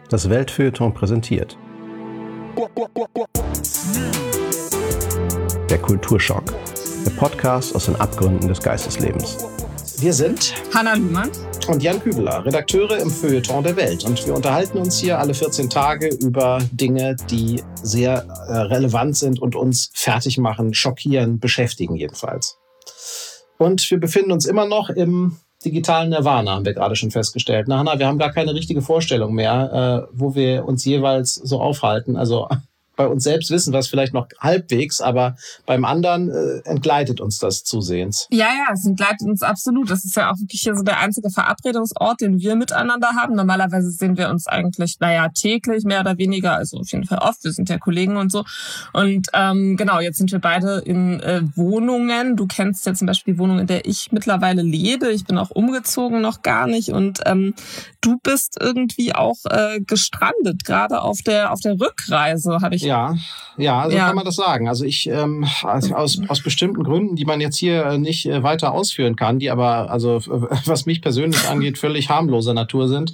Das Weltfeuilleton präsentiert. Der Kulturschock. Der Podcast aus den Abgründen des Geisteslebens. Wir sind Hanna Lühmann und Jan Kübeler, Redakteure im Feuilleton der Welt. Und wir unterhalten uns hier alle 14 Tage über Dinge, die sehr relevant sind und uns fertig machen, schockieren, beschäftigen jedenfalls. Und wir befinden uns immer noch im digitalen Nirvana, haben wir gerade schon festgestellt. Na, Hanna, wir haben gar keine richtige Vorstellung mehr, wo wir uns jeweils so aufhalten. Also bei uns selbst wissen wir es vielleicht noch halbwegs, aber beim anderen entgleitet uns das zusehends. Ja, es entgleitet uns absolut. Das ist ja auch wirklich hier so der einzige Verabredungsort, den wir miteinander haben. Normalerweise sehen wir uns eigentlich, täglich mehr oder weniger, also auf jeden Fall oft. Wir sind ja Kollegen und so. Und genau, jetzt sind wir beide in Wohnungen. Du kennst ja zum Beispiel die Wohnung, in der ich mittlerweile lebe. Ich bin auch umgezogen, noch gar nicht. Und du bist irgendwie auch gestrandet, gerade auf der Rückreise, habe ich. Ja, so kann man das sagen. Also ich aus bestimmten Gründen, die man jetzt hier nicht weiter ausführen kann, die aber, also was mich persönlich angeht, völlig harmloser Natur sind,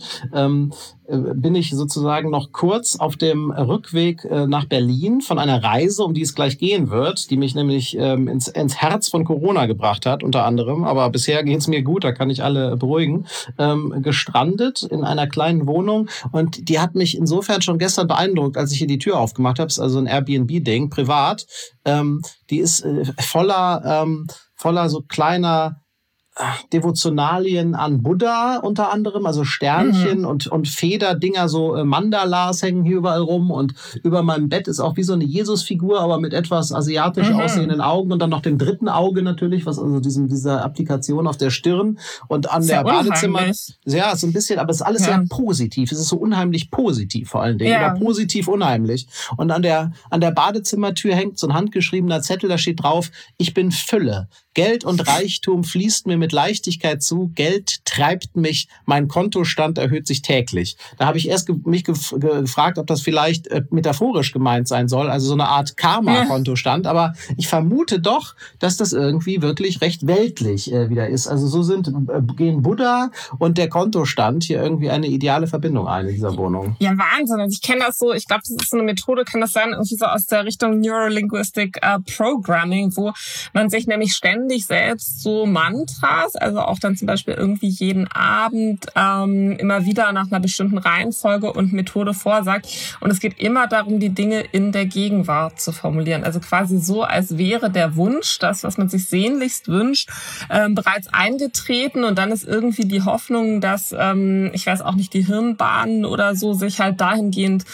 bin ich sozusagen noch kurz auf dem Rückweg nach Berlin von einer Reise, um die es gleich gehen wird, die mich nämlich ins Herz von Corona gebracht hat, unter anderem. Aber bisher geht's mir gut, da kann ich alle beruhigen. Gestrandet in einer kleinen Wohnung, und die hat mich insofern schon gestern beeindruckt, als ich hier die Tür aufgemacht habe. Ist also ein Airbnb-Ding, privat. Die ist voller so kleiner Devotionalien an Buddha unter anderem, also Sternchen und Federdinger, so Mandalas hängen hier überall rum, und über meinem Bett ist auch wie so eine Jesusfigur, aber mit etwas asiatisch aussehenden Augen und dann noch dem dritten Auge natürlich, was also dieser Applikation auf der Stirn, und an der Badezimmer, ja, so ein bisschen, aber es ist alles sehr positiv, es ist so unheimlich positiv vor allen Dingen, oder positiv unheimlich, und an der Badezimmertür hängt so ein handgeschriebener Zettel, da steht drauf: Ich bin Fülle. Geld und Reichtum fließt mir mit Leichtigkeit zu. Geld treibt mich. Mein Kontostand erhöht sich täglich. Da habe ich erst mich gefragt, ob das vielleicht metaphorisch gemeint sein soll, also so eine Art Karma-Kontostand. Aber ich vermute doch, dass das irgendwie wirklich recht weltlich wieder ist. Also so gehen Buddha und der Kontostand hier irgendwie eine ideale Verbindung ein in dieser Wohnung. Ja, Wahnsinn. Also ich kenne das so, ich glaube, das ist so eine Methode, kann das sein, irgendwie so aus der Richtung Neurolinguistic Programming, wo man sich nämlich ständig selbst so Mantras, also auch dann zum Beispiel irgendwie jeden Abend immer wieder nach einer bestimmten Reihenfolge und Methode vorsagt. Und es geht immer darum, die Dinge in der Gegenwart zu formulieren. Also quasi so, als wäre der Wunsch, das, was man sich sehnlichst wünscht, bereits eingetreten, und dann ist irgendwie die Hoffnung, dass, ich weiß auch nicht, die Hirnbahnen oder so sich halt dahingehend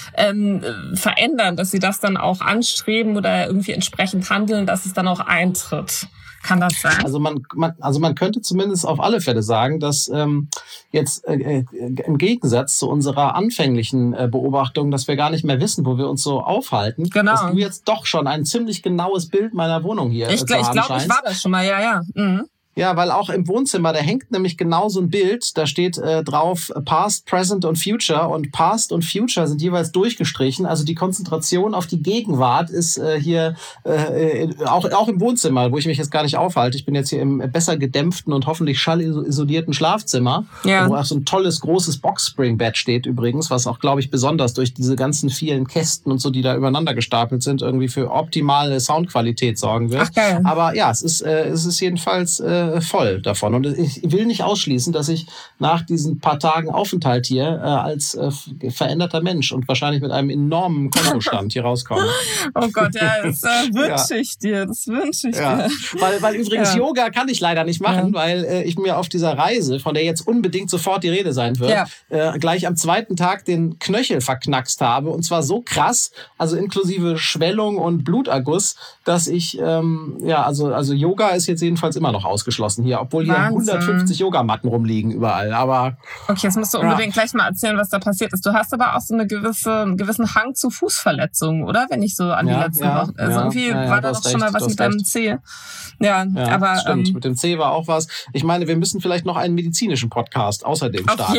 verändern, dass sie das dann auch anstreben oder irgendwie entsprechend handeln, dass es dann auch eintritt. Kann das sein? Also man könnte zumindest auf alle Fälle sagen, dass jetzt im Gegensatz zu unserer anfänglichen Beobachtung, dass wir gar nicht mehr wissen, wo wir uns so aufhalten, dass du jetzt doch schon ein ziemlich genaues Bild meiner Wohnung hier Ich glaube, ich war das schon mal, ja. Mhm. Ja, weil auch im Wohnzimmer, da hängt nämlich genau so ein Bild, da steht drauf Past, Present und Future, und Past und Future sind jeweils durchgestrichen, also die Konzentration auf die Gegenwart ist hier auch im Wohnzimmer, wo ich mich jetzt gar nicht aufhalte. Ich bin jetzt hier im besser gedämpften und hoffentlich schallisolierten Schlafzimmer, wo auch so ein tolles, großes Boxspringbett steht übrigens, was auch, glaube ich, besonders durch diese ganzen vielen Kästen und so, die da übereinander gestapelt sind, irgendwie für optimale Soundqualität sorgen wird. Ach, geil. Aber ja, es ist jedenfalls voll davon. Und ich will nicht ausschließen, dass ich nach diesen paar Tagen Aufenthalt hier als veränderter Mensch und wahrscheinlich mit einem enormen Kontostand hier rauskomme. Oh Gott, ja, das wünsche ich dir. Das wünsche ich dir. Weil übrigens Yoga kann ich leider nicht machen, weil ich mir auf dieser Reise, von der jetzt unbedingt sofort die Rede sein wird, gleich am zweiten Tag den Knöchel verknackst habe. Und zwar so krass, also inklusive Schwellung und Bluterguss, dass ich, also Yoga ist jetzt jedenfalls immer noch ausgeschlossen hier, obwohl hier 150 Yogamatten rumliegen überall. Aber okay, jetzt musst du unbedingt gleich mal erzählen, was da passiert ist. Du hast aber auch so einen gewissen Hang zu Fußverletzungen, oder? Wenn ich so an die letzte Woche... Also irgendwie war da doch schon mal was mit deinem Zeh. Ja, aber... Stimmt, mit dem Zeh war auch was. Ich meine, wir müssen vielleicht noch einen medizinischen Podcast außerdem starten.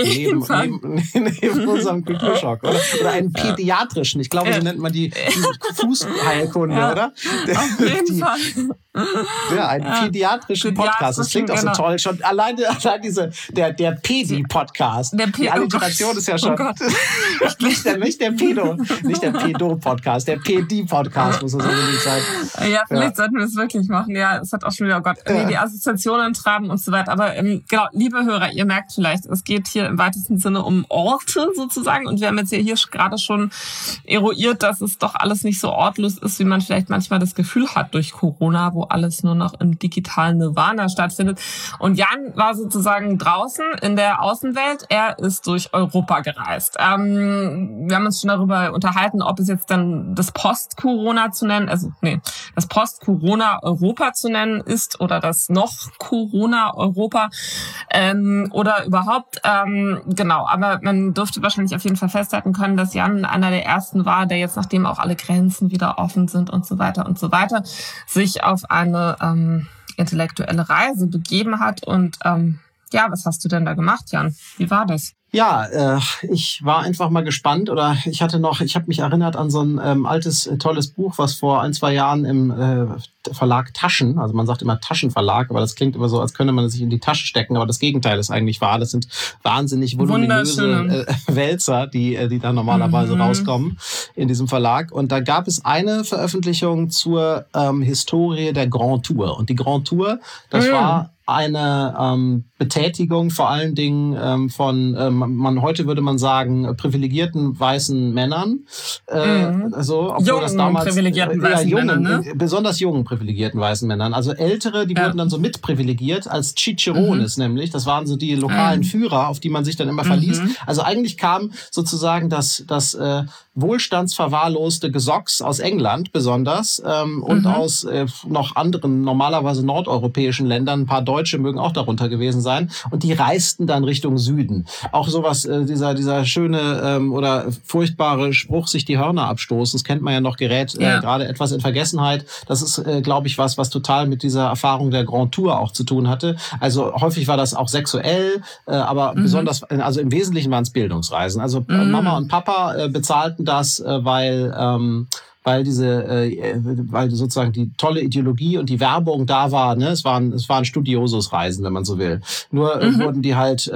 Neben unserem Kulturschock. Oder einen pädiatrischen. Ich glaube, so nennt man die Fußheilkunde, oder? Auf jeden Fall. Ja, einen pädiatrischen Podcast. Podcast. Das klingt auch so toll. Schon allein der Pedi-Podcast. Die Alliteration ist ja schon nicht der Pedo-Podcast, der Pedi-Podcast muss das unbedingt sein. Ja, vielleicht sollten wir es wirklich machen. Ja, es hat auch schon wieder, die Assoziationen traben und so weiter. Aber genau, liebe Hörer, ihr merkt vielleicht, es geht hier im weitesten Sinne um Orte sozusagen. Und wir haben jetzt hier gerade schon eruiert, dass es doch alles nicht so ortlos ist, wie man vielleicht manchmal das Gefühl hat durch Corona, wo alles nur noch im digitalen Nirvana stattfindet. Und Jan war sozusagen draußen in der Außenwelt. Er ist durch Europa gereist. Wir haben uns schon darüber unterhalten, ob es jetzt dann das Post-Corona zu nennen, das Post-Corona-Europa zu nennen ist oder das noch Corona-Europa oder überhaupt. Genau, aber man dürfte wahrscheinlich auf jeden Fall festhalten können, dass Jan einer der ersten war, der jetzt, nachdem auch alle Grenzen wieder offen sind und so weiter, sich auf eine intellektuelle Reise begeben hat. Und was hast du denn da gemacht, Jan? Wie war das? Ja, ich war einfach mal gespannt ich habe mich erinnert an so ein altes, tolles Buch, was vor 1-2 Jahren im Verlag Taschen, also man sagt immer Taschenverlag, aber das klingt immer so, als könnte man es sich in die Tasche stecken, aber das Gegenteil ist eigentlich wahr. Das sind wahnsinnig voluminöse Wälzer, die da normalerweise rauskommen in diesem Verlag. Und da gab es eine Veröffentlichung zur Historie der Grand Tour. Und die Grand Tour, das war eine Betätigung vor allen Dingen von, heute würde man sagen, privilegierten weißen Männern. Obwohl das damals privilegierten weißen Männern, ne? Besonders jungen privilegierten weißen Männern. Also Ältere, die wurden dann so mitprivilegiert als Cicerones nämlich. Das waren so die lokalen Führer, auf die man sich dann immer verließ. Also eigentlich kam sozusagen das wohlstandsverwahrloste Gesocks aus England besonders und aus noch anderen, normalerweise nordeuropäischen Ländern. Ein paar Deutsche mögen auch darunter gewesen sein. Und die reisten dann Richtung Süden. Auch sowas, dieser schöne oder furchtbare Spruch, sich die Hörner abstoßen, das kennt man ja noch, gerät gerade etwas in Vergessenheit. Das ist, glaube ich, was total mit dieser Erfahrung der Grand Tour auch zu tun hatte. Also häufig war das auch sexuell, aber besonders, also im Wesentlichen waren es Bildungsreisen. Also Mama und Papa bezahlten das, weil sozusagen die tolle Ideologie und die Werbung da war, ne? Es waren Studiosus-Reisen, wenn man so will. Nur wurden die halt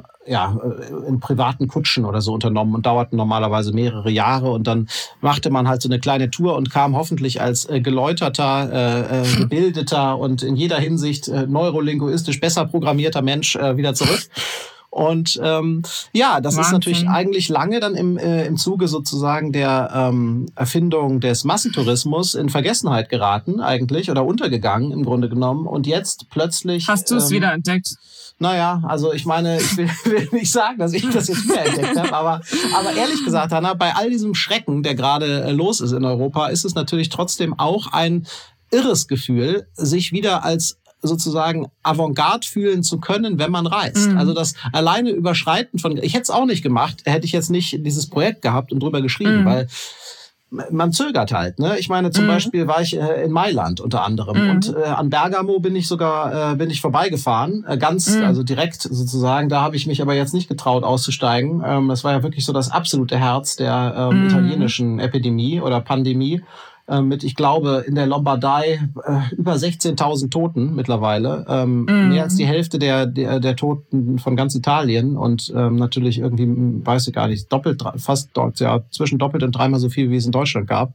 in privaten Kutschen oder so unternommen und dauerten normalerweise mehrere Jahre, und dann machte man halt so eine kleine Tour und kam hoffentlich als geläuterter, gebildeter und in jeder Hinsicht neurolinguistisch besser programmierter Mensch wieder zurück. Und das Wahnsinn. Ist natürlich eigentlich lange dann im Zuge sozusagen der Erfindung des Massentourismus in Vergessenheit geraten eigentlich oder untergegangen im Grunde genommen. Und jetzt plötzlich... Hast du es wieder entdeckt? Naja, also ich meine, ich will nicht sagen, dass ich das jetzt wieder entdeckt habe, aber ehrlich gesagt, Hanna, bei all diesem Schrecken, der gerade los ist in Europa, ist es natürlich trotzdem auch ein irres Gefühl, sich wieder als sozusagen Avantgarde fühlen zu können, wenn man reist. Also das alleine Überschreiten von... Ich hätte es auch nicht gemacht, hätte ich jetzt nicht dieses Projekt gehabt und drüber geschrieben, weil man zögert halt, ne? Ich meine, zum Beispiel war ich in Mailand unter anderem und an Bergamo bin ich vorbeigefahren, also direkt sozusagen. Da habe ich mich aber jetzt nicht getraut auszusteigen. Das war ja wirklich so das absolute Herz der italienischen Epidemie oder Pandemie. Mit, ich glaube, in der Lombardei über 16.000 Toten mittlerweile. Mehr als die Hälfte der Toten von ganz Italien und natürlich irgendwie, weiß ich gar nicht, zwischen doppelt und dreimal so viel, wie es in Deutschland gab.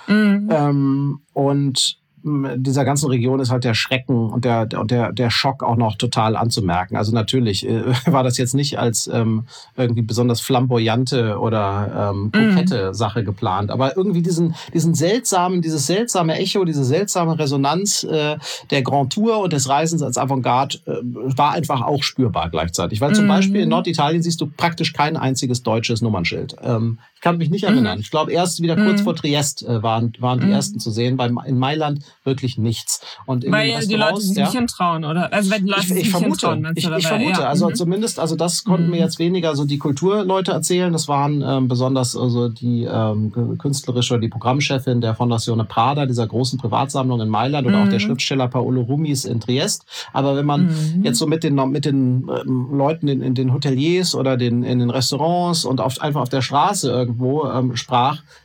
Und dieser ganzen Region ist halt der Schrecken und der Schock auch noch total anzumerken. Also natürlich war das jetzt nicht als irgendwie besonders flamboyante oder kokette Sache geplant, aber irgendwie dieses seltsame Echo, diese seltsame Resonanz der Grand Tour und des Reisens als Avantgarde war einfach auch spürbar gleichzeitig. Weil zum Beispiel in Norditalien siehst du praktisch kein einziges deutsches Nummernschild. Ich kann mich nicht erinnern. Ich glaube, erst wieder kurz vor Triest waren die ersten zu sehen. In Mailand wirklich nichts. Und weil die Leute sich nicht hintrauen, oder? Also weil die Leute sich nicht hintrauen. Ich vermute. Also zumindest, also das konnten mir jetzt weniger so die Kulturleute erzählen. Das waren besonders also die künstlerische oder die Programmchefin der Fondazione Prada, dieser großen Privatsammlung in Mailand, oder auch der Schriftsteller Paolo Rumis in Triest. Aber wenn man jetzt so mit den Leuten in den Hoteliers oder in den Restaurants und einfach auf der Straße irgendwo sprach,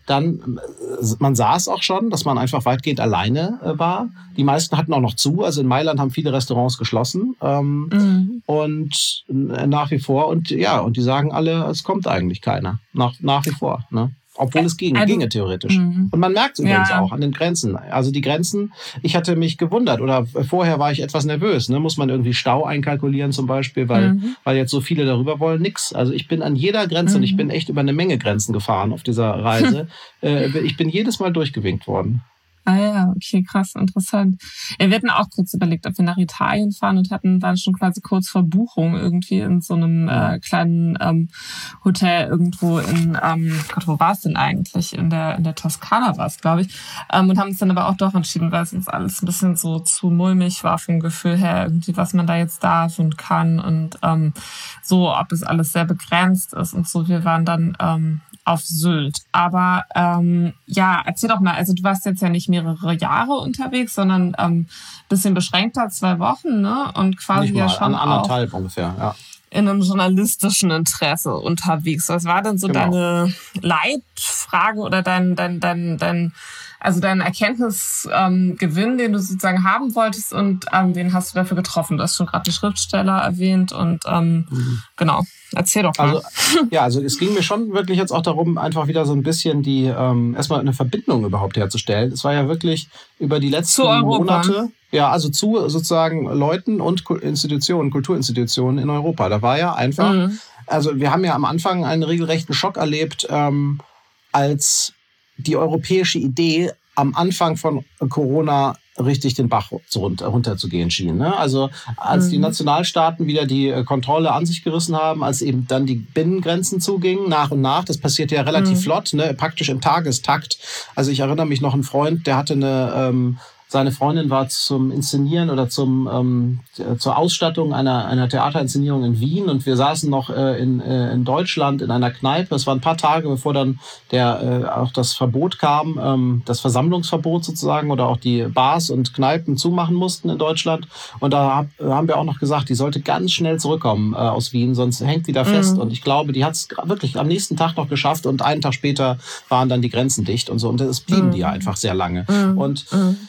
Dann, man sah es auch schon, dass man einfach weitgehend alleine war. Die meisten hatten auch noch zu. Also in Mailand haben viele Restaurants geschlossen. Und nach wie vor. Und die sagen alle, es kommt eigentlich keiner. Nach wie vor. Ne? Obwohl es ginge theoretisch. Und man merkt es übrigens auch an den Grenzen. Also die Grenzen, ich hatte mich gewundert oder vorher war ich etwas nervös. Ne? Muss man irgendwie Stau einkalkulieren zum Beispiel, weil jetzt so viele darüber wollen? Nix. Also ich bin an jeder Grenze und ich bin echt über eine Menge Grenzen gefahren auf dieser Reise. Ich bin jedes Mal durchgewinkt worden. Ah ja, okay, krass, interessant. Ja, wir hatten auch kurz überlegt, ob wir nach Italien fahren und waren schon quasi kurz vor Buchung irgendwie in so einem kleinen Hotel irgendwo in, Gott, wo war es denn eigentlich? In der Toskana war es, glaube ich. Und haben uns dann aber auch doch entschieden, weil es uns alles ein bisschen so zu mulmig war vom Gefühl her, irgendwie, was man da jetzt darf und kann und so, ob es alles sehr begrenzt ist und so. Wir waren dann auf Sylt. Aber erzähl doch mal, also du warst jetzt ja nicht mehrere Jahre unterwegs, sondern bisschen beschränkter, 2 Wochen, ne? Und quasi ja schon anderthalb ungefähr, ja. In einem journalistischen Interesse unterwegs. Was war denn so deine Leitfrage oder dein Erkenntnisgewinn, den du sozusagen haben wolltest und wen hast du dafür getroffen? Du hast schon gerade die Schriftsteller erwähnt und genau. Erzähl doch mal. Also es ging mir schon wirklich jetzt auch darum, einfach wieder so ein bisschen die erstmal eine Verbindung überhaupt herzustellen. Es war ja wirklich über die letzten Monate, also zu sozusagen Leuten und Kulturinstitutionen in Europa. Da war ja einfach, also wir haben ja am Anfang einen regelrechten Schock erlebt, als die europäische Idee am Anfang von Corona richtig den Bach runterzugehen schien. Ne? Also als die Nationalstaaten wieder die Kontrolle an sich gerissen haben, als eben dann die Binnengrenzen zugingen, nach und nach, das passiert ja relativ flott, ne? Praktisch im Tagestakt. Also ich erinnere mich noch, ein Freund, der hatte seine Freundin war zum Inszenieren oder zur Ausstattung einer Theaterinszenierung in Wien und wir saßen noch in Deutschland in einer Kneipe. Es waren ein paar Tage, bevor dann auch das Verbot kam, das Versammlungsverbot sozusagen oder auch die Bars und Kneipen zumachen mussten in Deutschland. Und da haben wir auch noch gesagt, die sollte ganz schnell zurückkommen aus Wien, sonst hängt die da fest. Und ich glaube, die hat es wirklich am nächsten Tag noch geschafft und einen Tag später waren dann die Grenzen dicht und so. Und es blieben die ja einfach sehr lange. Und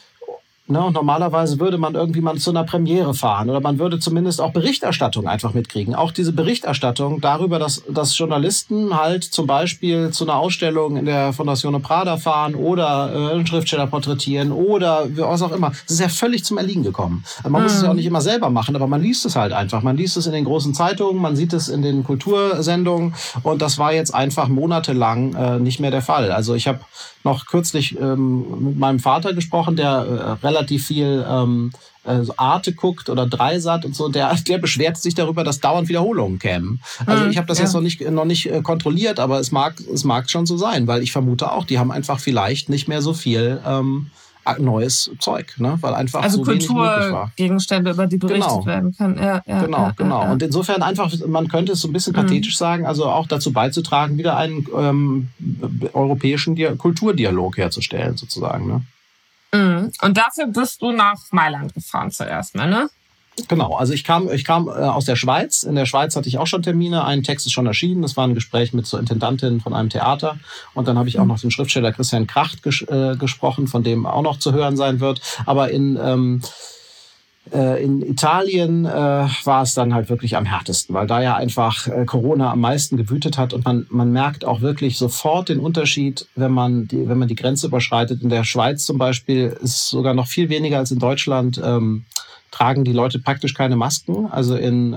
und normalerweise würde man irgendwie mal zu einer Premiere fahren oder man würde zumindest auch Berichterstattung einfach mitkriegen. Auch diese Berichterstattung darüber, dass Journalisten halt zum Beispiel zu einer Ausstellung in der Fondazione Prada fahren oder einen Schriftsteller porträtieren oder was auch immer. Das ist ja völlig zum Erliegen gekommen. Man muss es ja auch nicht immer selber machen, aber man liest es halt einfach. Man liest es in den großen Zeitungen, man sieht es in den Kultursendungen und das war jetzt einfach monatelang nicht mehr der Fall. Also ich habe noch kürzlich mit meinem Vater gesprochen, der relativ viel Arte guckt oder Dreisat und so, der beschwert sich darüber, dass dauernd Wiederholungen kämen. Also ich habe das jetzt noch nicht kontrolliert, aber es mag schon so sein, weil ich vermute auch, die haben einfach vielleicht nicht mehr so viel neues Zeug, ne? Weil einfach also so wenig möglich war. Kulturgegenstände, über die berichtet werden kann. Genau. Und insofern einfach, man könnte es so ein bisschen pathetisch sagen, also auch dazu beizutragen, wieder einen europäischen Kulturdialog herzustellen, sozusagen. Ne? Und dafür bist du nach Mailand gefahren zuerst mal, ne? Genau, also ich kam aus der Schweiz. In der Schweiz hatte ich auch schon Termine. Ein Text ist schon erschienen. Das war ein Gespräch mit zur Intendantin von einem Theater. Und dann habe ich auch noch den Schriftsteller Christian Kracht gesprochen, von dem auch noch zu hören sein wird. Aber in Italien war es dann halt wirklich am härtesten, weil da ja einfach Corona am meisten gewütet hat und man merkt auch wirklich sofort den Unterschied, wenn man die Grenze überschreitet. In der Schweiz zum Beispiel ist es sogar noch viel weniger als in Deutschland. Tragen die Leute praktisch keine Masken. Also in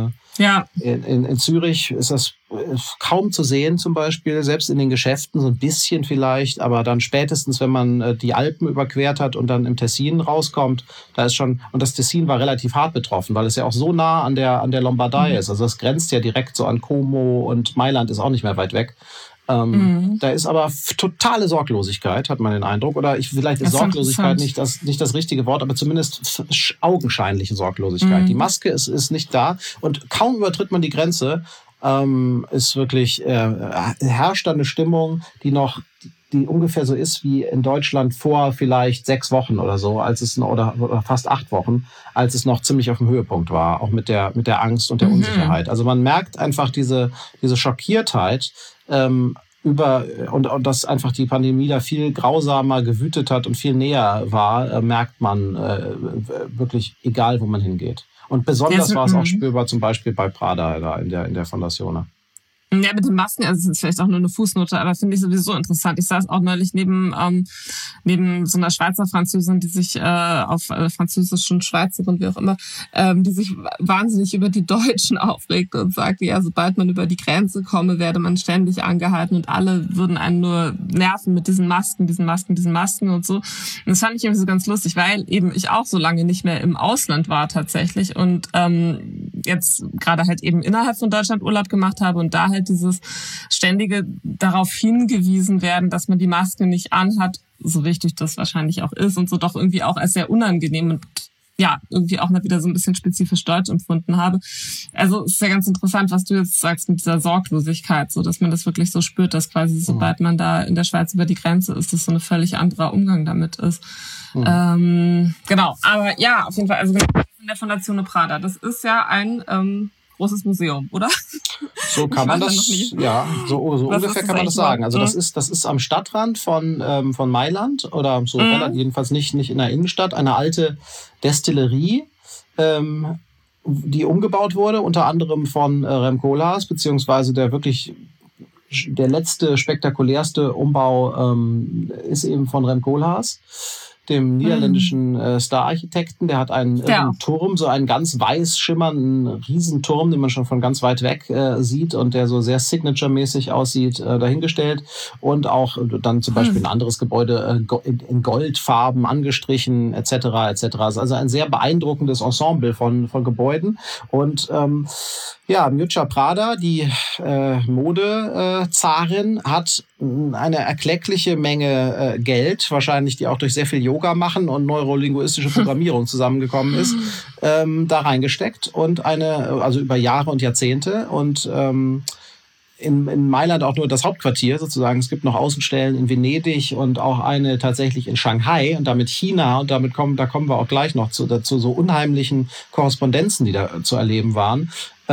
Zürich ist das kaum zu sehen zum Beispiel, selbst in den Geschäften so ein bisschen vielleicht, aber dann spätestens, wenn man die Alpen überquert hat und dann im Tessin rauskommt, da ist schon, und das Tessin war relativ hart betroffen, weil es ja auch so nah an der Lombardei ist. Also das grenzt ja direkt so an Como und Mailand ist auch nicht mehr weit weg. Da ist aber totale Sorglosigkeit, hat man den Eindruck. Oder vielleicht ist Sorglosigkeit nicht das richtige Wort, aber zumindest augenscheinliche Sorglosigkeit. Die Maske ist nicht da und kaum übertritt man die Grenze, ist wirklich herrscht da eine Stimmung, die ungefähr so ist wie in Deutschland vor vielleicht 6 Wochen oder so, als es oder fast 8 Wochen, als es noch ziemlich auf dem Höhepunkt war, auch mit der Angst und der Unsicherheit. Also man merkt einfach diese Schockiertheit und dass einfach die Pandemie da viel grausamer gewütet hat und viel näher war, merkt man wirklich, egal wo man hingeht. Und besonders war es auch spürbar zum Beispiel bei Prada da in der Fondazione. Ja, mit den Masken, also das ist vielleicht auch nur eine Fußnote, aber finde ich sowieso interessant. Ich saß auch neulich neben so einer Schweizer Französin, die sich auf französischen Schweizerin, wie auch immer, die sich wahnsinnig über die Deutschen aufregte und sagte, ja, sobald man über die Grenze komme, werde man ständig angehalten und alle würden einen nur nerven mit diesen Masken und so. Und das fand ich irgendwie so ganz lustig, weil eben ich auch so lange nicht mehr im Ausland war tatsächlich und jetzt gerade halt eben innerhalb von Deutschland Urlaub gemacht habe und da halt dieses ständige darauf hingewiesen werden, dass man die Maske nicht anhat, so wichtig das wahrscheinlich auch ist und so doch irgendwie auch als sehr unangenehm und ja, irgendwie auch mal wieder so ein bisschen spezifisch deutsch empfunden habe. Also es ist ja ganz interessant, was du jetzt sagst mit dieser Sorglosigkeit, so dass man das wirklich so spürt, dass quasi sobald man da in der Schweiz über die Grenze ist, das so ein völlig anderer Umgang damit ist. Genau, aber ja, auf jeden Fall, also in der Fondazione Prada, das ist ja ein großes Museum, oder? So kann man das, ja, so ungefähr kann man das sagen. Also das ist am Stadtrand von Mailand oder so jedenfalls nicht in der Innenstadt, eine alte Destillerie, die umgebaut wurde, unter anderem von Rem Koolhaas, beziehungsweise der letzte spektakulärste Umbau ist eben von Rem Koolhaas, dem niederländischen Star-Architekten. Der hat einen Turm, so einen ganz weiß schimmernden Riesenturm, den man schon von ganz weit weg sieht und der so sehr Signature-mäßig aussieht, dahingestellt. Und auch dann zum Beispiel ein anderes Gebäude in Goldfarben angestrichen, etc. etc. Also ein sehr beeindruckendes Ensemble von Gebäuden. Und Miuccia Prada, die Modezarin, hat eine erkleckliche Menge Geld, wahrscheinlich die auch durch sehr viel Yoga machen und neurolinguistische Programmierung zusammengekommen ist, da reingesteckt und also über Jahre und Jahrzehnte und in Mailand auch nur das Hauptquartier sozusagen. Es gibt noch Außenstellen in Venedig und auch eine tatsächlich in Shanghai und damit China und da kommen wir auch gleich noch dazu so unheimlichen Korrespondenzen, die da zu erleben waren.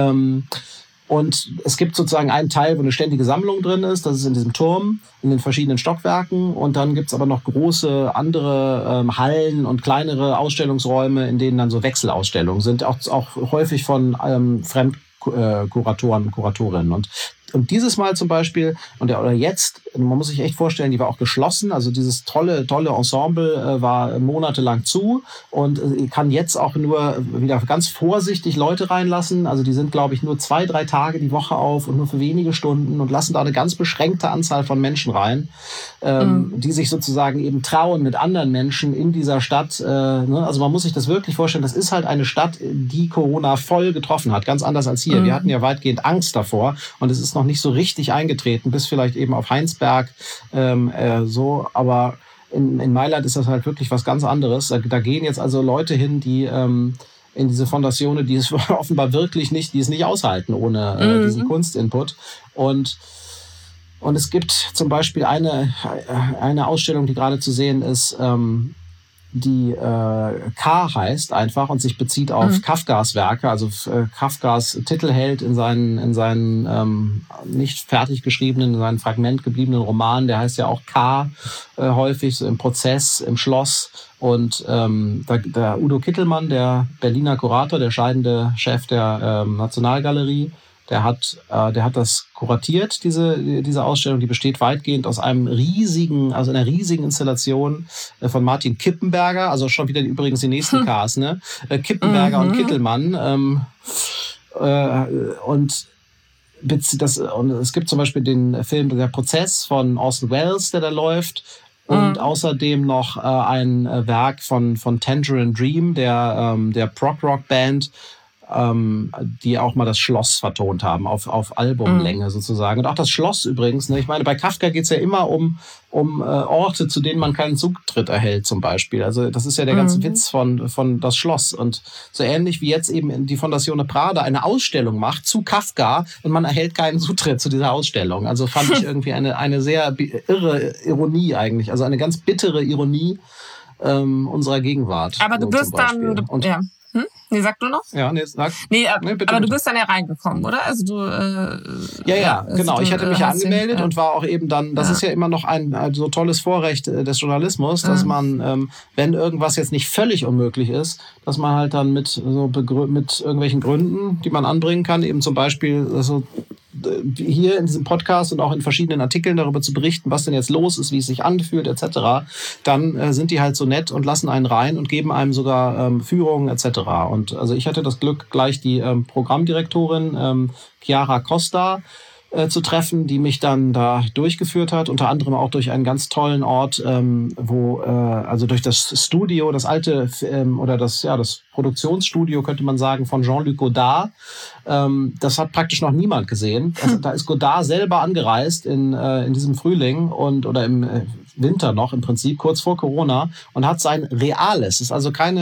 Und es gibt sozusagen einen Teil, wo eine ständige Sammlung drin ist. Das ist in diesem Turm, in den verschiedenen Stockwerken. Und dann gibt's aber noch große andere Hallen und kleinere Ausstellungsräume, in denen dann so Wechselausstellungen sind. Auch häufig von Fremdkuratoren und Kuratorinnen. Und dieses Mal zum Beispiel, oder jetzt, man muss sich echt vorstellen, die war auch geschlossen. Also dieses tolle Ensemble war monatelang zu und kann jetzt auch nur wieder ganz vorsichtig Leute reinlassen. Also die sind, glaube ich, nur 2-3 Tage die Woche auf und nur für wenige Stunden und lassen da eine ganz beschränkte Anzahl von Menschen rein, die sich sozusagen eben trauen mit anderen Menschen in dieser Stadt. Also man muss sich das wirklich vorstellen, das ist halt eine Stadt, die Corona voll getroffen hat. Ganz anders als hier. Wir hatten ja weitgehend Angst davor und es ist noch nicht so richtig eingetreten, bis vielleicht eben auf Heinsberg aber in Mailand ist das halt wirklich was ganz anderes. Da gehen jetzt also Leute hin, die in diese Fondazione, die es offenbar wirklich nicht, die es nicht aushalten ohne diesen Kunstinput. Und es gibt zum Beispiel eine Ausstellung, die gerade zu sehen ist, die K heißt einfach und sich bezieht auf Kafkas Werke, also Kafkas Titelheld in seinen nicht fertig geschriebenen, in seinen Fragment gebliebenen Roman, der heißt ja auch K häufig, so im Prozess, im Schloss. Und der Udo Kittelmann, der Berliner Kurator, der scheidende Chef der Nationalgalerie, der hat das kuratiert, diese Ausstellung. Die besteht weitgehend aus einer riesigen Installation von Martin Kippenberger, also schon wieder übrigens die nächsten Ks, ne? Kippenberger und Kittelmann. Und es gibt zum Beispiel den Film Der Prozess von Orson Welles, der da läuft. Und außerdem noch ein Werk von Tangerine Dream, der Prog-Rock-Band, die auch mal das Schloss vertont haben, auf Albumlänge sozusagen. Und auch das Schloss übrigens, ne? Ich meine, bei Kafka geht's ja immer um Orte, zu denen man keinen Zutritt erhält zum Beispiel. Also das ist ja der ganze Witz von das Schloss. Und so ähnlich wie jetzt eben die Fondazione Prada eine Ausstellung macht zu Kafka und man erhält keinen Zutritt zu dieser Ausstellung. Also fand ich irgendwie eine sehr irre Ironie eigentlich, also eine ganz bittere Ironie unserer Gegenwart. Aber du bist dann... Nee, sag du noch? Ja, nee, sag. Nee, bitte, aber bitte. du bist dann ja reingekommen, oder? Also du... genau. Ich hatte mich ja angemeldet und war auch eben dann, das ist ja immer noch ein so tolles Vorrecht des Journalismus, dass man, wenn irgendwas jetzt nicht völlig unmöglich ist, dass man halt dann mit irgendwelchen Gründen, die man anbringen kann, eben zum Beispiel hier in diesem Podcast und auch in verschiedenen Artikeln darüber zu berichten, was denn jetzt los ist, wie es sich anfühlt, etc., dann sind die halt so nett und lassen einen rein und geben einem sogar Führungen, etc. Und also ich hatte das Glück, gleich die Programmdirektorin Chiara Costa zu treffen, die mich dann da durchgeführt hat, unter anderem auch durch einen ganz tollen Ort, also durch das Studio, das alte das Produktionsstudio, könnte man sagen, von Jean-Luc Godard. Das hat praktisch noch niemand gesehen. Also, da ist Godard selber angereist in diesem Frühling oder im Winter noch im Prinzip, kurz vor Corona, und hat sein reales, das ist also kein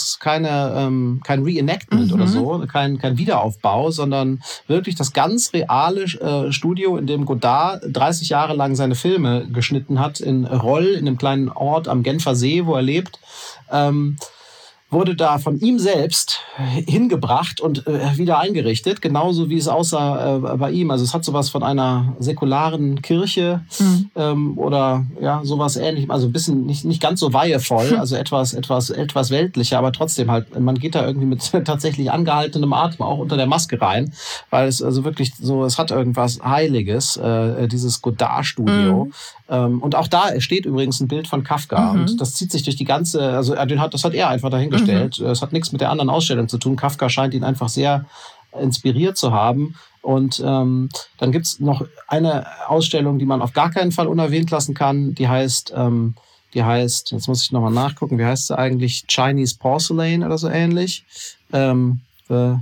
Reenactment oder so, kein Wiederaufbau, sondern wirklich das ganz reale Studio, in dem Godard 30 Jahre lang seine Filme geschnitten hat, in Roll, in einem kleinen Ort am Genfer See, wo er lebt, wurde da von ihm selbst hingebracht und wieder eingerichtet, genauso wie es aussah bei ihm. Also es hat sowas von einer säkularen Kirche oder ja, sowas Ähnlichem, also ein bisschen nicht ganz so weihevoll, also etwas weltlicher, aber trotzdem halt, man geht da irgendwie mit tatsächlich angehaltenem Atem auch unter der Maske rein, weil es also wirklich so, es hat irgendwas Heiliges, dieses Godard-Studio. Und auch da steht übrigens ein Bild von Kafka und das zieht sich durch die ganze, also das hat er einfach dahingestellt. Es hat nichts mit der anderen Ausstellung zu tun. Kafka scheint ihn einfach sehr inspiriert zu haben. Und dann gibt's noch eine Ausstellung, die man auf gar keinen Fall unerwähnt lassen kann. Die heißt, jetzt muss ich nochmal nachgucken, wie heißt sie eigentlich? Chinese Porcelain oder so ähnlich. The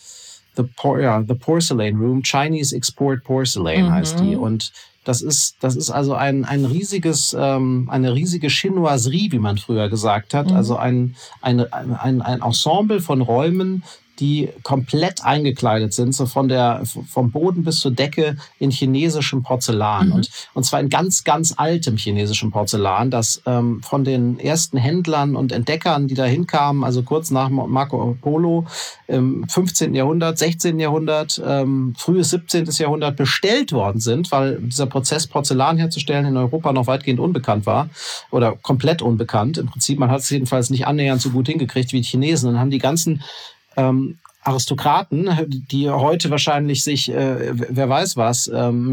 Porcelain Room, Chinese Export Porcelain heißt die. Und das ist also eine riesige Chinoiserie, wie man früher gesagt hat. Also ein Ensemble von Räumen, die komplett eingekleidet sind, so vom Boden bis zur Decke in chinesischem Porzellan. Und zwar in ganz, ganz altem chinesischem Porzellan, das von den ersten Händlern und Entdeckern, die da hinkamen, also kurz nach Marco Polo, im 15. Jahrhundert, 16. Jahrhundert, frühes 17. Jahrhundert bestellt worden sind, weil dieser Prozess, Porzellan herzustellen, in Europa noch weitgehend unbekannt war oder komplett unbekannt. Im Prinzip, man hat es jedenfalls nicht annähernd so gut hingekriegt wie die Chinesen. Dann haben die ganzen Aristokraten, die heute wahrscheinlich sich, wer weiß was,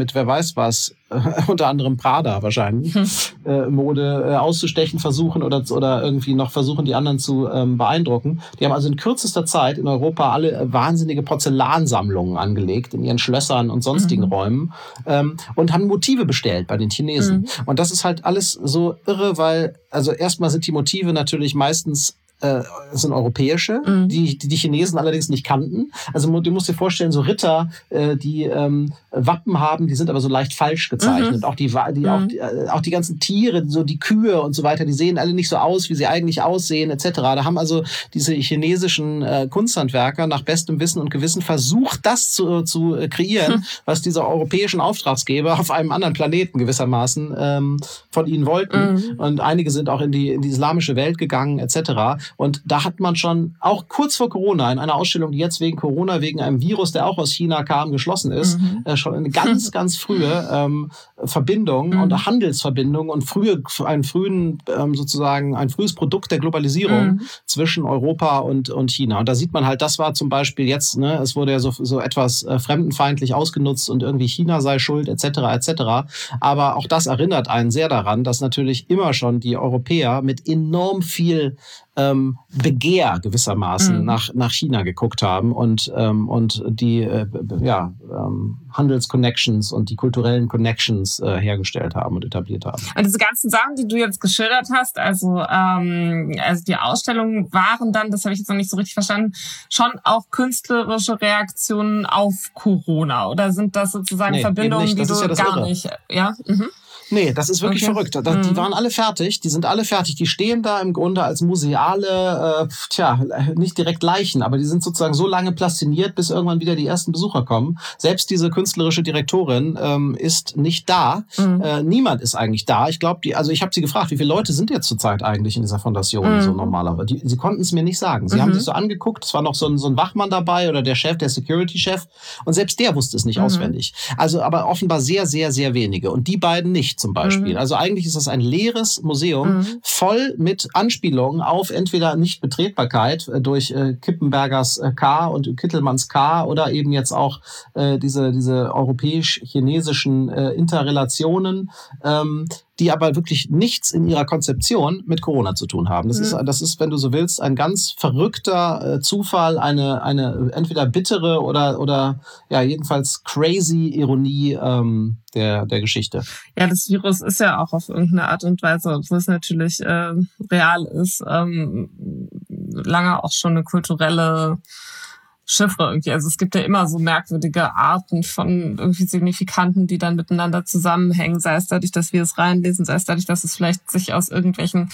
unter anderem Prada wahrscheinlich, Mode auszustechen versuchen oder irgendwie noch versuchen, die anderen zu beeindrucken. Die haben also in kürzester Zeit in Europa alle wahnsinnige Porzellansammlungen angelegt in ihren Schlössern und sonstigen Räumen und haben Motive bestellt bei den Chinesen. Und das ist halt alles so irre, weil, also erstmal sind die Motive natürlich meistens sind europäische, die Chinesen allerdings nicht kannten. Also du musst dir vorstellen, so Ritter, die Wappen haben, die sind aber so leicht falsch gezeichnet. Auch die ganzen Tiere, so die Kühe und so weiter, die sehen alle nicht so aus, wie sie eigentlich aussehen, etc. Da haben also diese chinesischen Kunsthandwerker nach bestem Wissen und Gewissen versucht, das zu kreieren, was diese europäischen Auftragsgeber auf einem anderen Planeten gewissermaßen von ihnen wollten. Und einige sind auch in die islamische Welt gegangen, etc. Und da hat man schon auch kurz vor Corona in einer Ausstellung, die jetzt wegen Corona, wegen einem Virus, der auch aus China kam, geschlossen ist, schon eine ganz, ganz frühe Verbindung und Handelsverbindung und ein frühes Produkt der Globalisierung zwischen Europa und China. Und da sieht man halt, das war zum Beispiel jetzt, es wurde ja so etwas fremdenfeindlich ausgenutzt und irgendwie China sei schuld, etc., etc. Aber auch das erinnert einen sehr daran, dass natürlich immer schon die Europäer mit enorm viel Begehr gewissermaßen nach China geguckt haben und die Handelsconnections und die kulturellen Connections hergestellt haben und etabliert haben. Und diese ganzen Sachen, die du jetzt geschildert hast, also die Ausstellungen waren dann, das habe ich jetzt noch nicht so richtig verstanden, schon auch künstlerische Reaktionen auf Corona, oder sind das sozusagen Verbindungen, die du gar nicht... Ja? Nee, das ist wirklich verrückt. Die waren alle fertig, die sind alle fertig. Die stehen da im Grunde als museale, nicht direkt Leichen, aber die sind sozusagen so lange plastiniert, bis irgendwann wieder die ersten Besucher kommen. Selbst diese künstlerische Direktorin ist nicht da. Niemand ist eigentlich da. Ich glaube, ich habe sie gefragt, wie viele Leute sind jetzt zurzeit eigentlich in dieser Fondation so normalerweise? Sie konnten es mir nicht sagen. Sie haben sich so angeguckt, es war noch so ein Wachmann dabei oder der Chef, der Security-Chef, und selbst der wusste es nicht auswendig. Also aber offenbar sehr, sehr, sehr wenige. Und die beiden nicht zum Beispiel. Also eigentlich ist das ein leeres Museum, voll mit Anspielungen auf entweder Nichtbetretbarkeit durch Kippenbergers K und Kittelmanns K oder eben jetzt auch diese europäisch-chinesischen Interrelationen, die aber wirklich nichts in ihrer Konzeption mit Corona zu tun haben. Das ist, wenn du so willst, ein ganz verrückter Zufall, eine entweder bittere oder jedenfalls crazy Ironie der Geschichte. Ja, das Virus ist ja auch auf irgendeine Art und Weise, obwohl es natürlich real ist, lange auch schon eine kulturelle Chiffre irgendwie. Also es gibt ja immer so merkwürdige Arten von irgendwie Signifikanten, die dann miteinander zusammenhängen, sei es dadurch, dass wir es reinlesen, sei es dadurch, dass es vielleicht sich aus irgendwelchen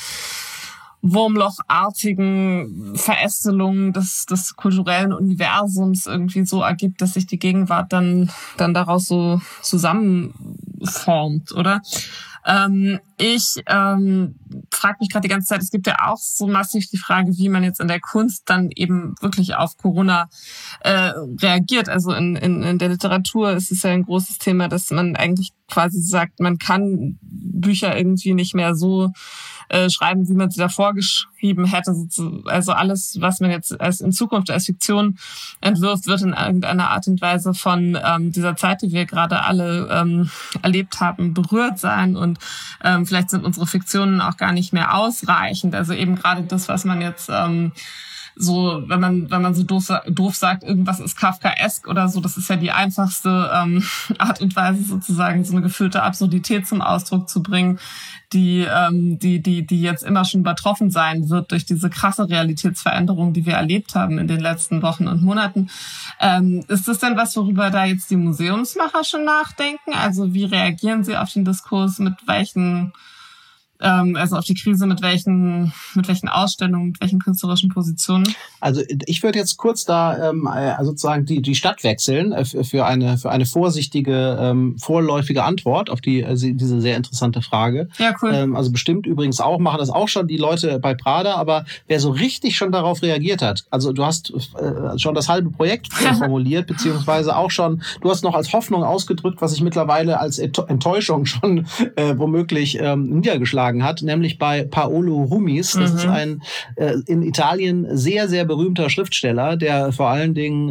wurmlochartigen Verästelungen des kulturellen Universums irgendwie so ergibt, dass sich die Gegenwart dann daraus so zusammenformt, oder? Ich frage mich gerade die ganze Zeit, es gibt ja auch so massiv die Frage, wie man jetzt in der Kunst dann eben wirklich auf Corona reagiert. Also in der Literatur ist es ja ein großes Thema, dass man eigentlich quasi sagt, man kann Bücher irgendwie nicht mehr so schreiben, wie man sie davor geschrieben hätte. Also alles, was man jetzt in Zukunft als Fiktion entwirft, wird in irgendeiner Art und Weise von dieser Zeit, die wir gerade alle erlebt haben, berührt sein. Und vielleicht sind unsere Fiktionen auch gar nicht mehr ausreichend. Also eben gerade das, was man jetzt so, wenn man so doof sagt, irgendwas ist Kafkaesk oder so, das ist ja die einfachste Art und Weise sozusagen, so eine gefüllte Absurdität zum Ausdruck zu bringen, die jetzt immer schon übertroffen sein wird durch diese krasse Realitätsveränderung, die wir erlebt haben in den letzten Wochen und Monaten. Ist das denn was, worüber da jetzt die Museumsmacher schon nachdenken? Also wie reagieren sie auf den Diskurs, mit welchen also auf die Krise, mit welchen Ausstellungen, mit welchen künstlerischen Positionen? Also ich würde jetzt kurz da sozusagen die Stadt wechseln für eine vorsichtige, vorläufige Antwort auf diese sehr interessante Frage. Ja, cool. Also bestimmt übrigens auch, machen das auch schon die Leute bei Prada, aber wer so richtig schon darauf reagiert hat, also du hast schon das halbe Projekt formuliert, beziehungsweise auch schon, du hast noch als Hoffnung ausgedrückt, was ich mittlerweile als Enttäuschung schon womöglich niedergeschlagen hat, nämlich bei Paolo Rumis. Das ist ein in Italien sehr, sehr berühmter Schriftsteller, der vor allen Dingen,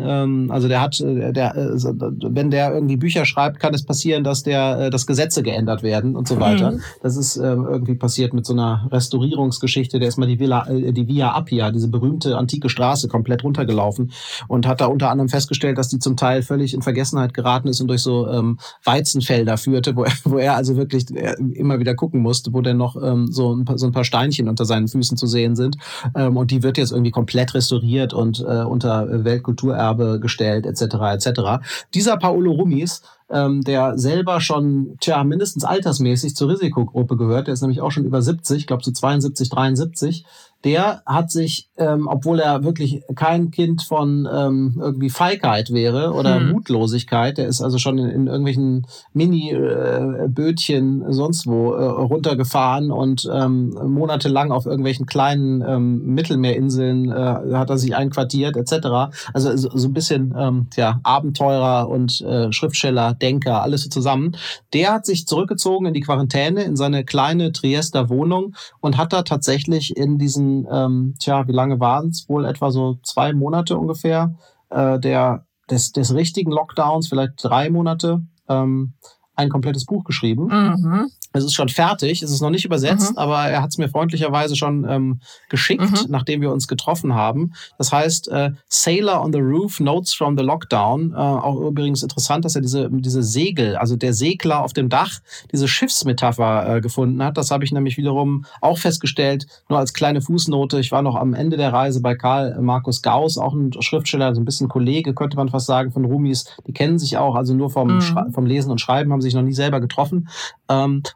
wenn der irgendwie Bücher schreibt, kann es passieren, dass dass Gesetze geändert werden und so weiter. Das ist irgendwie passiert mit so einer Restaurierungsgeschichte. Der ist mal die Via Appia, diese berühmte antike Straße, komplett runtergelaufen und hat da unter anderem festgestellt, dass die zum Teil völlig in Vergessenheit geraten ist und durch so Weizenfelder führte, wo er also wirklich immer wieder gucken musste, wo denn noch so ein paar Steinchen unter seinen Füßen zu sehen sind. Und die wird jetzt irgendwie komplett restauriert und unter Weltkulturerbe gestellt, etc. etc. Dieser Paolo Rumis, der selber schon mindestens altersmäßig zur Risikogruppe gehört, der ist nämlich auch schon über 70, ich glaube so 72, 73, der hat sich, obwohl er wirklich kein Kind von irgendwie Feigheit wäre oder Mutlosigkeit, der ist also schon in irgendwelchen Mini-Bötchen sonst wo runtergefahren und monatelang auf irgendwelchen kleinen Mittelmeerinseln hat er sich einquartiert, etc. Also so ein bisschen Abenteurer und Schriftsteller, Denker, alles so zusammen. Der hat sich zurückgezogen in die Quarantäne, in seine kleine Triester Wohnung und hat da tatsächlich in diesen wie lange waren es? Wohl etwa so 2 Monate ungefähr des richtigen Lockdowns, vielleicht 3 Monate, ein komplettes Buch geschrieben. Es ist schon fertig, es ist noch nicht übersetzt, aber er hat es mir freundlicherweise schon geschickt, nachdem wir uns getroffen haben. Das heißt, Sailor on the Roof, Notes from the Lockdown. Auch übrigens interessant, dass er diese Segel, also der Segler auf dem Dach, diese Schiffsmetapher gefunden hat. Das habe ich nämlich wiederum auch festgestellt, nur als kleine Fußnote. Ich war noch am Ende der Reise bei Karl Markus Gauss, auch ein Schriftsteller, so ein bisschen Kollege, könnte man fast sagen, von Rumis. Die kennen sich auch, also nur vom Lesen und Schreiben, haben sich noch nie selber getroffen.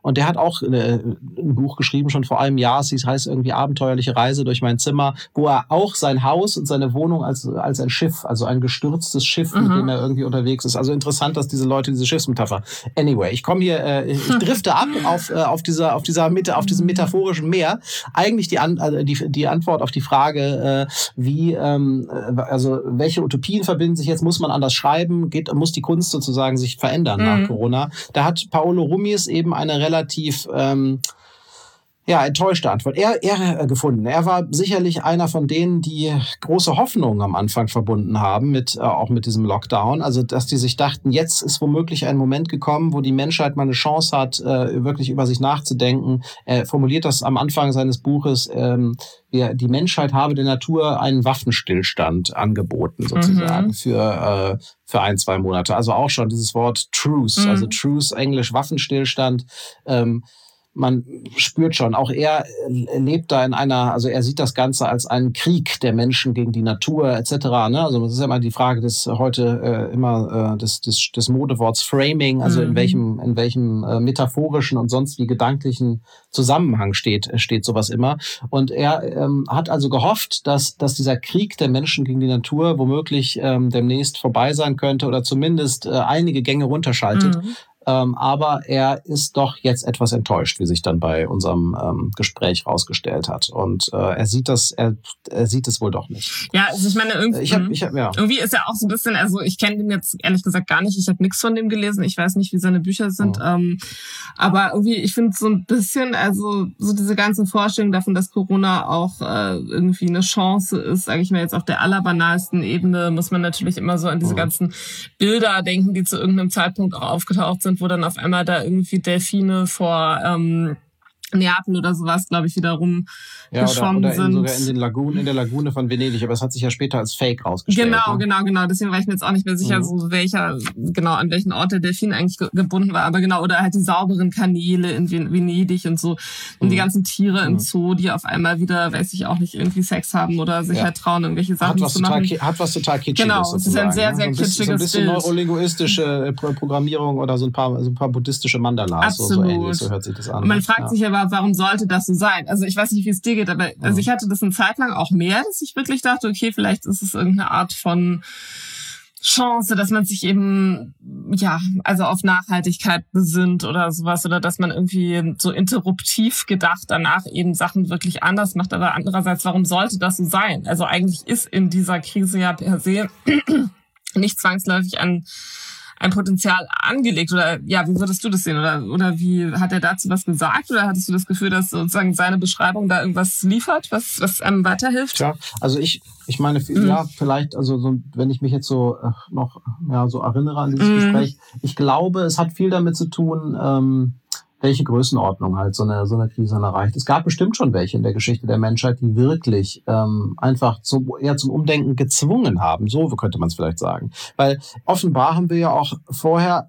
Und der hat auch ein Buch geschrieben, schon vor einem Jahr. Es heißt irgendwie Abenteuerliche Reise durch mein Zimmer, wo er auch sein Haus und seine Wohnung als ein Schiff, also ein gestürztes Schiff, mit dem er irgendwie unterwegs ist. Also interessant, dass diese Leute diese Schiffsmetapher. Anyway, ich komme hier, ich drifte ab auf diesem metaphorischen Meer. Eigentlich die Antwort auf die Frage, also welche Utopien verbinden sich jetzt, muss man anders schreiben, muss die Kunst sozusagen sich verändern nach Corona. Da hat Paolo Rumies eben eine relativ enttäuschte Antwort. Er gefunden. Er war sicherlich einer von denen, die große Hoffnungen am Anfang verbunden haben auch mit diesem Lockdown. Also, dass die sich dachten, jetzt ist womöglich ein Moment gekommen, wo die Menschheit mal eine Chance hat, wirklich über sich nachzudenken. Er formuliert das am Anfang seines Buches, die Menschheit habe der Natur einen Waffenstillstand angeboten, sozusagen, für 1-2 Monate. Also auch schon dieses Wort Truce, also Truce, Englisch Waffenstillstand, man spürt schon, auch er lebt da also er sieht das Ganze als einen Krieg der Menschen gegen die Natur etc. Ne? Also das ist ja immer die Frage des heute des Modeworts Framing, also in welchem metaphorischen und sonst wie gedanklichen Zusammenhang steht sowas immer. Und er hat also gehofft, dass dieser Krieg der Menschen gegen die Natur womöglich demnächst vorbei sein könnte oder zumindest einige Gänge runterschaltet. Aber er ist doch jetzt etwas enttäuscht, wie sich dann bei unserem Gespräch rausgestellt hat. Und er sieht es wohl doch nicht. Ja, also ich meine, irgendwie ist er auch so ein bisschen, also ich kenne den jetzt ehrlich gesagt gar nicht, ich habe nichts von dem gelesen, ich weiß nicht, wie seine Bücher sind, aber irgendwie, ich finde so ein bisschen, also so diese ganzen Vorstellungen davon, dass Corona auch irgendwie eine Chance ist, sage ich mal jetzt auf der allerbanalsten Ebene, muss man natürlich immer so an diese ganzen Bilder denken, die zu irgendeinem Zeitpunkt auch aufgetaucht sind, wo dann auf einmal da irgendwie Delfine vor Neapel oder sowas, glaube ich, wieder rumgeschwommen sind. Sogar in der Lagune von Venedig, aber es hat sich ja später als Fake rausgestellt. Genau. Deswegen war ich mir jetzt auch nicht mehr sicher, so an welchen Ort der Delfin eigentlich gebunden war. Aber genau, oder halt die sauberen Kanäle in Venedig und so. Und die ganzen Tiere im Zoo, die auf einmal wieder, weiß ich auch nicht, irgendwie Sex haben oder sich halt trauen, irgendwelche Sachen zu machen. Hat was total Kitschiges. Genau, es ist ein sehr, sehr kitschiges Bild. So ein bisschen neurolinguistische Programmierung oder so ein paar buddhistische Mandalas. Absolut. So hört sich das an. Und man fragt sich aber, warum sollte das so sein? Also ich weiß nicht, wie es dir geht, aber also ich hatte das eine Zeit lang auch mehr, dass ich wirklich dachte, okay, vielleicht ist es irgendeine Art von Chance, dass man sich eben, also auf Nachhaltigkeit besinnt oder sowas, oder dass man irgendwie so interruptiv gedacht danach eben Sachen wirklich anders macht. Aber andererseits, warum sollte das so sein? Also eigentlich ist in dieser Krise ja per se nicht zwangsläufig ein Potenzial angelegt, oder wie würdest du das sehen, oder wie hat er dazu was gesagt, oder hattest du das Gefühl, dass sozusagen seine Beschreibung da irgendwas liefert, was einem weiterhilft? Ja, also ich meine, vielleicht, also so, wenn ich mich jetzt so noch so erinnere an dieses Gespräch, ich glaube, es hat viel damit zu tun, welche Größenordnung halt so eine Krise erreicht. Es gab bestimmt schon welche in der Geschichte der Menschheit, die wirklich einfach eher zum Umdenken gezwungen haben. So könnte man es vielleicht sagen. Weil offenbar haben wir ja auch vorher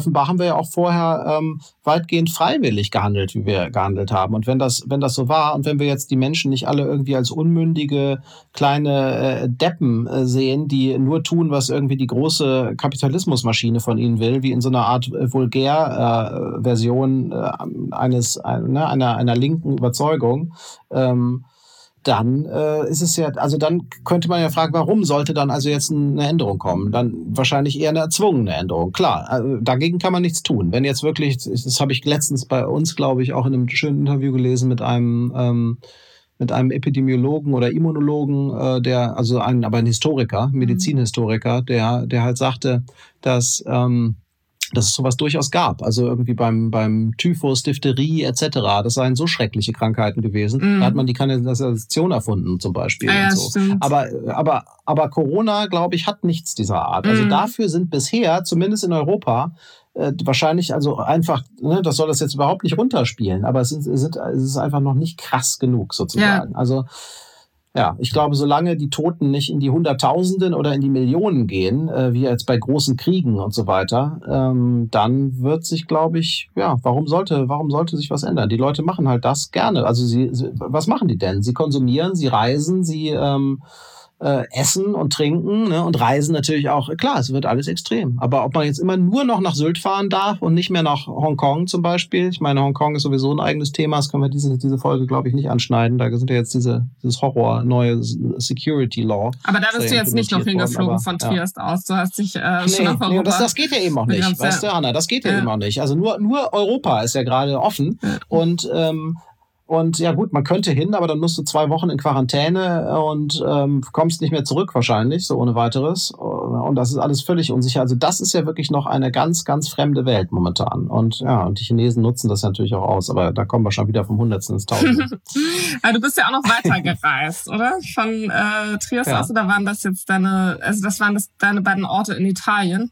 weitgehend freiwillig gehandelt, wie wir gehandelt haben. Und wenn das so war und wenn wir jetzt die Menschen nicht alle irgendwie als unmündige kleine Deppen sehen, die nur tun, was irgendwie die große Kapitalismusmaschine von ihnen will, wie in so einer Art Vulgär-Version einer linken Überzeugung, dann ist es ja, also dann könnte man ja fragen, warum sollte dann also jetzt eine Änderung kommen? Dann wahrscheinlich eher eine erzwungene Änderung. Klar, also dagegen kann man nichts tun. Wenn jetzt wirklich, das habe ich letztens bei uns, glaube ich, auch in einem schönen Interview gelesen mit einem Epidemiologen oder Immunologen, aber ein Historiker, Medizinhistoriker, der halt sagte, dass es sowas durchaus gab. Also irgendwie beim Typhus, Diphtherie etc. Das seien so schreckliche Krankheiten gewesen. Da hat man die Kanalisation erfunden zum Beispiel. Und so. Aber Corona, glaube ich, hat nichts dieser Art. Also dafür sind bisher, zumindest in Europa, wahrscheinlich also einfach, das soll das jetzt überhaupt nicht runterspielen, aber es ist einfach noch nicht krass genug sozusagen. Ja. Also ich glaube, solange die Toten nicht in die Hunderttausenden oder in die Millionen gehen, wie jetzt bei großen Kriegen und so weiter, dann wird sich, glaube ich, warum sollte sich was ändern? Die Leute machen halt das gerne. Also was machen die denn? Sie konsumieren, sie reisen, sie essen und trinken, ne, und reisen natürlich auch. Klar, es wird alles extrem. Aber ob man jetzt immer nur noch nach Sylt fahren darf und nicht mehr nach Hongkong zum Beispiel. Ich meine, Hongkong ist sowieso ein eigenes Thema. Das können wir diese Folge, glaube ich, nicht anschneiden. Da sind ja jetzt dieses Horror, neue Security Law. Aber da bist du jetzt nicht noch hingeflogen von Triest aus. Du hast dich schon auf Europa... Nee, das geht ja eben auch nicht. Weißt du, Anna, das geht ja eben auch nicht. Also nur Europa ist ja gerade offen. Ja. Und ja gut, man könnte hin, aber dann musst du 2 Wochen in Quarantäne und kommst nicht mehr zurück wahrscheinlich, so ohne weiteres. Und das ist alles völlig unsicher. Also das ist ja wirklich noch eine ganz, ganz fremde Welt momentan. Und ja, und die Chinesen nutzen das natürlich auch aus, aber da kommen wir schon wieder vom Hundertsten ins Tausende. Aber du bist ja auch noch weiter gereist, oder? Von Triest aus, oder waren das jetzt deine beiden Orte in Italien?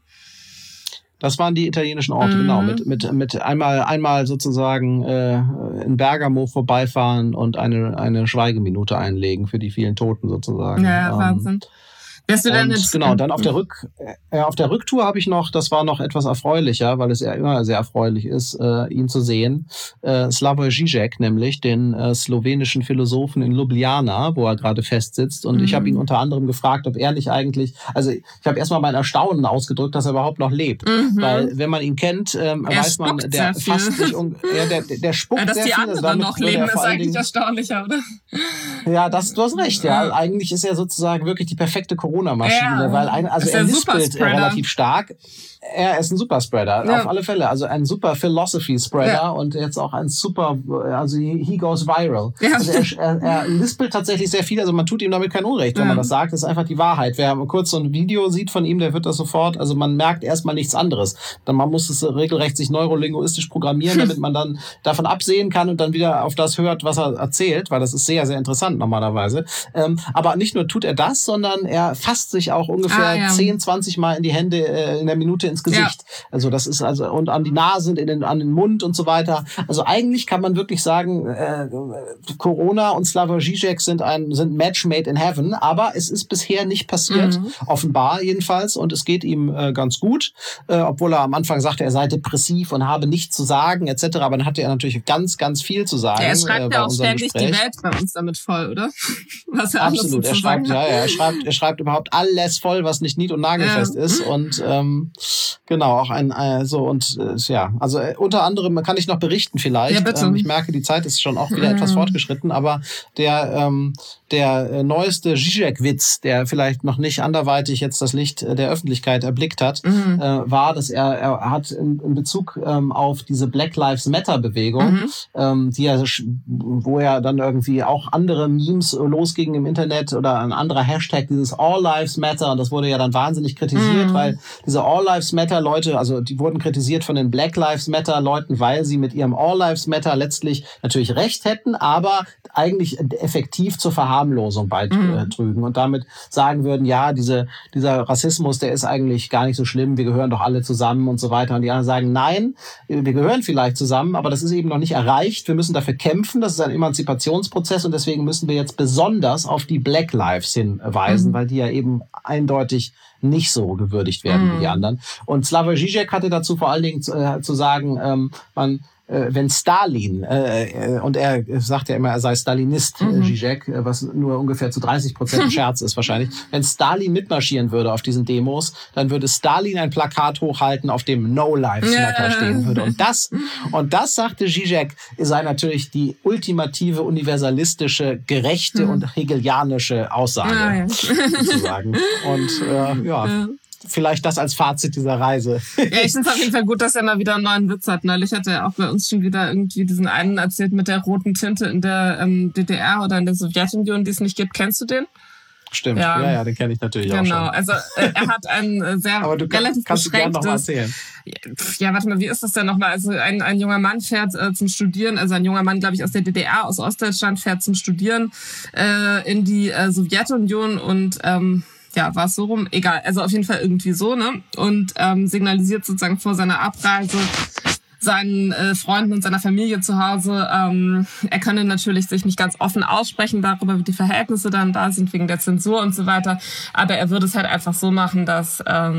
Das waren die italienischen Orte, genau. Mit einmal sozusagen in Bergamo vorbeifahren und eine Schweigeminute einlegen für die vielen Toten sozusagen. Ja, Wahnsinn. Wärst du denn jetzt, genau, dann auf der Rücktour habe ich noch, das war noch etwas erfreulicher, weil es ja immer sehr erfreulich ist, ihn zu sehen. Slavoj Žižek, nämlich den slowenischen Philosophen in Ljubljana, wo er gerade festsitzt. Und ich habe ihn unter anderem gefragt, ob er nicht eigentlich, also ich habe erstmal mein Erstaunen ausgedrückt, dass er überhaupt noch lebt. Weil wenn man ihn kennt, weiß man, der fasst sich der spuckt dass sehr die viel. Anderen also noch leben, ist eigentlich erstaunlicher, oder? Ja, du hast recht, ja. Eigentlich ist er sozusagen wirklich die perfekte Corona-Maschine, weil er lispelt relativ stark. Er ist ein Superspreader, auf alle Fälle. Also ein super Philosophy-Spreader und jetzt auch ein super, also he goes viral. Ja. Also er lispelt tatsächlich sehr viel, also man tut ihm damit kein Unrecht, wenn man das sagt. Das ist einfach die Wahrheit. Wer kurz so ein Video sieht von ihm, der wird das sofort, also man merkt erstmal nichts anderes. Dann man muss es regelrecht sich neurolinguistisch programmieren, damit man dann davon absehen kann und dann wieder auf das hört, was er erzählt, weil das ist sehr, sehr interessant normalerweise. Aber nicht nur tut er das, sondern er fasst sich auch ungefähr 10, 20 Mal in die Hände in der Minute ins Gesicht. Ja. Also das ist und an die Nase, an den Mund und so weiter. Also eigentlich kann man wirklich sagen, Corona und Slavoj Žižek sind Match made in heaven, aber es ist bisher nicht passiert, offenbar jedenfalls, und es geht ihm ganz gut, obwohl er am Anfang sagte, er sei depressiv und habe nichts zu sagen etc., aber dann hatte er natürlich ganz, ganz viel zu sagen. Ja, er schreibt ja auch ständig die Welt bei uns damit voll, oder? Was er absolut, er schreibt überhaupt alles voll, was nicht nied- und nagelfest ist und genau, auch also unter anderem kann ich noch berichten vielleicht. Ja, bitte. Ich merke, die Zeit ist schon auch wieder etwas fortgeschritten, aber der neueste Žižek-Witz, der vielleicht noch nicht anderweitig jetzt das Licht der Öffentlichkeit erblickt hat, war, dass er hat in Bezug auf diese Black Lives Matter-Bewegung, wo er dann irgendwie auch andere Memes losgingen im Internet oder ein anderer Hashtag, dieses All Lives Matter, und das wurde ja dann wahnsinnig kritisiert, weil diese All Lives Matter Leute, also die wurden kritisiert von den Black Lives Matter Leuten, weil sie mit ihrem All Lives Matter letztlich natürlich recht hätten, aber eigentlich effektiv zur Verharmlosung beitrügen und damit sagen würden, ja, dieser Rassismus, der ist eigentlich gar nicht so schlimm, wir gehören doch alle zusammen und so weiter. Und die anderen sagen, nein, wir gehören vielleicht zusammen, aber das ist eben noch nicht erreicht. Wir müssen dafür kämpfen, das ist ein Emanzipationsprozess und deswegen müssen wir jetzt besonders auf die Black Lives hinweisen, weil die ja eben eindeutig nicht so gewürdigt werden wie die anderen. Und Slavoj Žižek hatte dazu vor allen Dingen zu sagen, wenn Stalin, und er sagt ja immer, er sei Stalinist, Žižek, was nur ungefähr zu 30% ein Scherz ist wahrscheinlich. Wenn Stalin mitmarschieren würde auf diesen Demos, dann würde Stalin ein Plakat hochhalten, auf dem No Lives Matter stehen würde. Und das sagte Žižek, sei natürlich die ultimative, universalistische, gerechte und hegelianische Aussage, sozusagen. Und vielleicht das als Fazit dieser Reise. Ja, ich finde es auf jeden Fall gut, dass er mal wieder einen neuen Witz hat. Neulich hat er auch bei uns schon wieder irgendwie diesen einen erzählt mit der roten Tinte in der DDR oder in der Sowjetunion, die es nicht gibt. Kennst du den? Stimmt, ja, den kenne ich natürlich auch schon. Genau, also er hat ein sehr aber du relativ kannst du gerne noch mal erzählen. Ja, warte mal, wie ist das denn nochmal? Also ein junger Mann fährt zum Studieren, also ein junger Mann, glaube ich, aus der DDR, aus Ostdeutschland, fährt zum Studieren in die Sowjetunion und war es so rum? Egal, also auf jeden Fall irgendwie so, ne? Und signalisiert sozusagen vor seiner Abreise, seinen Freunden und seiner Familie zu Hause. Er könne natürlich sich nicht ganz offen aussprechen darüber, wie die Verhältnisse dann da sind, wegen der Zensur und so weiter. Aber er würde es halt einfach so machen, dass er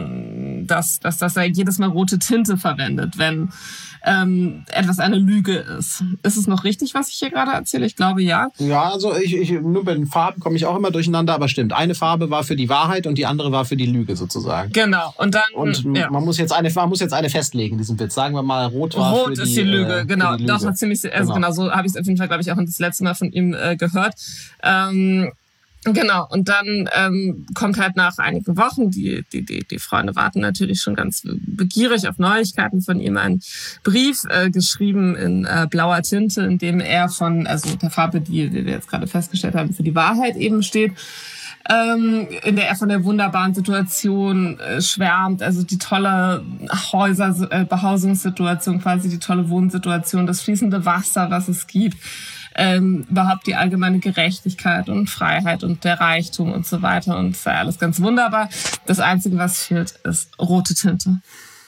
jedes Mal rote Tinte verwendet, wenn etwas eine Lüge ist. Ist es noch richtig, was ich hier gerade erzähle? Ich glaube, ja. Ja, also nur bei den Farben komme ich auch immer durcheinander, aber stimmt. Eine Farbe war für die Wahrheit und die andere war für die Lüge sozusagen. Genau. Und dann man muss jetzt eine festlegen, diesen Witz. Sagen wir mal, rot für die, ist die Lüge, genau. Die Lüge. Das war ziemlich, genau so habe ich es auf jeden Fall, glaube ich, auch das letzte Mal von ihm gehört. Genau, und dann kommt halt nach einigen Wochen, die Freunde warten natürlich schon ganz begierig auf Neuigkeiten von ihm, ein Brief geschrieben in blauer Tinte, in dem er also der Farbe, die wir jetzt gerade festgestellt haben, für die Wahrheit eben steht, in der er von der wunderbaren Situation schwärmt, also die tolle Behausungssituation, quasi die tolle Wohnsituation, das fließende Wasser, was es gibt, überhaupt die allgemeine Gerechtigkeit und Freiheit und der Reichtum und so weiter, und es sei alles ganz wunderbar. Das Einzige, was fehlt, ist rote Tinte.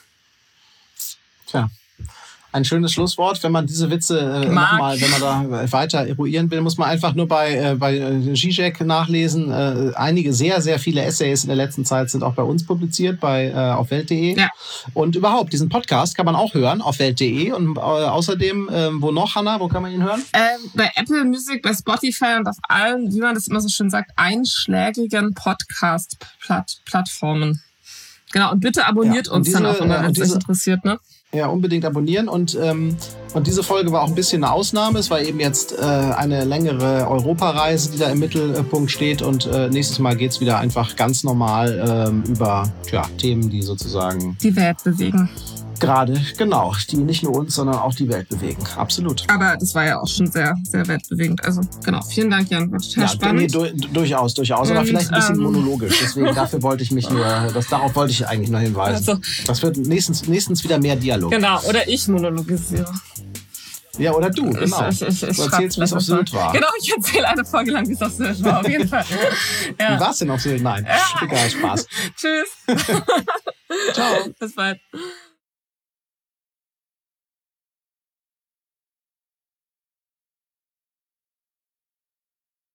Tja. Ein schönes Schlusswort. Wenn man diese Witze wenn man da weiter eruieren will, muss man einfach nur bei Zizek nachlesen. Einige sehr, sehr viele Essays in der letzten Zeit sind auch bei uns publiziert, auf Welt.de. Ja. Und überhaupt, diesen Podcast kann man auch hören auf Welt.de. Und außerdem, wo noch, Hannah? Wo kann man ihn hören? Bei Apple Music, bei Spotify und auf allen, wie man das immer so schön sagt, einschlägigen Podcast-Plattformen. Genau, und bitte abonniert uns dann auch immer, wenn es euch interessiert, ne? Ja, unbedingt abonnieren. Und diese Folge war auch ein bisschen eine Ausnahme. Es war eben jetzt eine längere Europareise, die da im Mittelpunkt steht. Und nächstes Mal geht's wieder einfach ganz normal über Themen, die sozusagen die Welt bewegen. Gerade, genau, die nicht nur uns, sondern auch die Welt bewegen. Absolut. Aber das war ja auch schon sehr, sehr weltbewegend. Also genau, vielen Dank, Jan. War total spannend. Durchaus. Aber vielleicht ein bisschen monologisch. Deswegen darauf wollte ich eigentlich nur hinweisen. Also, das wird nächstens wieder mehr Dialog. Genau, oder ich monologisiere. Ja, oder du, genau. Ich du erzählst, wie es auf Sylt war. Genau, ich erzähle eine Folge lang, wie es auf Sylt war, auf jeden Fall. Ja. Wie war es denn auf Sylt? Nein, egal, Spaß. Tschüss. Ciao. Bis bald.